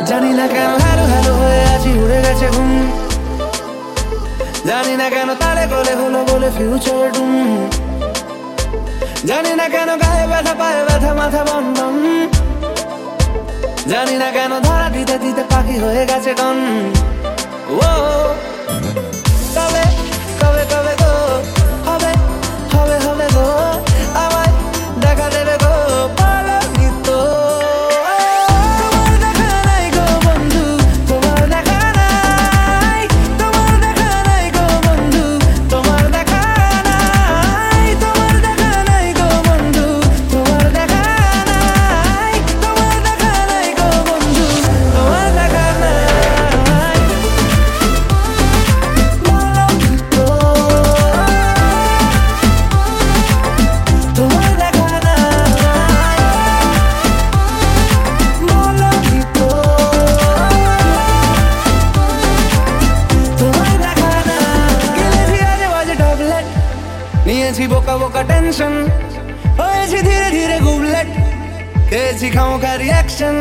জানি না কেন হ্যালো হ্যালো হয়ে আছি, উড়ে গেছে ঘুম। জানি না কেন তালে গলে হলো বলে ফিউচার ডুম। জানি না কেন গায়ে ব্যথা পায়ে ব্যথা মাথা বন বন। জানি না কেন ধরা দিতে দিতে পাখি হয়ে গেছে ডন। ও কবে কবে কবে গো হবে হবে হবে গো আমায় দেখা দেবে গো পালাবি তো। তোমার দেখা নাই গো বন্ধু, তোমার দেখা নাই, তোমার দেখা নাই গো বন্ধু, তোমার দেখা নাই, তোমার দেখা নাই গো বন্ধু, তোমার দেখা নাই, তোমার দেখা নাই গো বন্ধু, তোমার দেখা নাই। নিয়েছি বোকা বোকা টেনশন, হয়েছি ধীরে ধীরে গুবলেট, খেয়েছি খামোখা রিয়াকশন।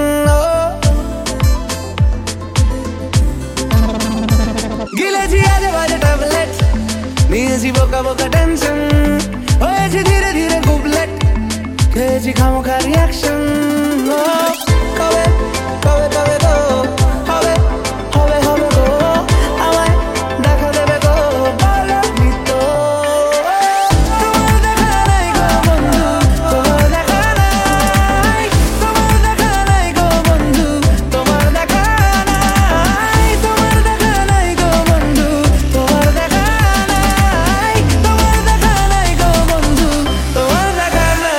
গিলেছি আজে বাজে ট্যাবলেট, নিয়েছি বোকা বোকা টেনশন, হয়েছি ধীরে ধীরে গুবলেট, খেয়েছি খামোখা রিয়াকশন। কবে কবে কবে গো হবে হবে হবে গো আমায় দেখা দেবে গো পালাবি তো। তোমার দেখা নাই গো বন্ধু, তোমার দেখা নাই, তোমার দেখা নাই গো বন্ধু, তোমার দেখা নাই, তোমার দেখা নাই গো বন্ধু, তোমার দেখা নাই, তোমার দেখা নাই গো বন্ধু, তোমার দেখা নাই।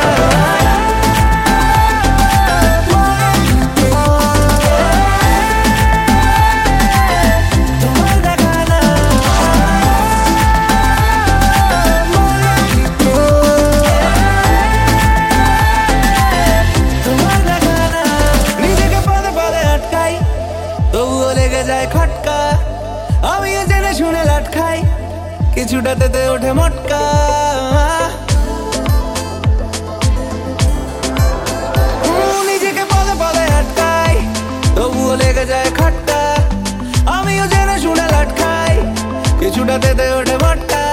নিজেকে পদে পদে আটকাই, তবুও লেগে যায় খটকা। আমিও জেনে শুনে লাট খাই, কিছুটাতে ওঠে মটকা। নিজেকে পদে পদে আটকাই, তবুও লেগে যায় খটকা। আমিও জেনে শুনে লাট খাই, কিছুটাতে ওঠে মটকা।